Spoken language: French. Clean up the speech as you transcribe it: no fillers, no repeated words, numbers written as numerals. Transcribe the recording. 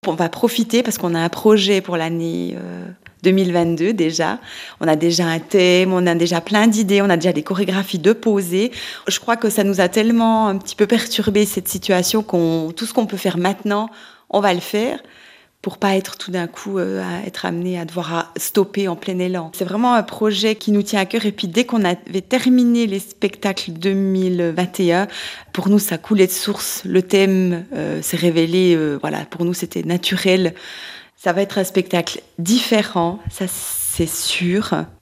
on va profiter parce qu'on a un projet pour l'année 2022 déjà. On a déjà un thème, on a déjà plein d'idées, on a déjà des chorégraphies de poser. Je crois que ça nous a tellement un petit peu perturbé cette situation tout ce qu'on peut faire maintenant, on va le faire pour pas être tout d'un coup à être amené à devoir stopper en plein élan. C'est vraiment un projet qui nous tient à cœur et puis dès qu'on avait terminé les spectacles 2021, pour nous ça coulait de source. Le thème s'est révélé, voilà, pour nous c'était naturel. Ça va être un spectacle différent, ça c'est sûr.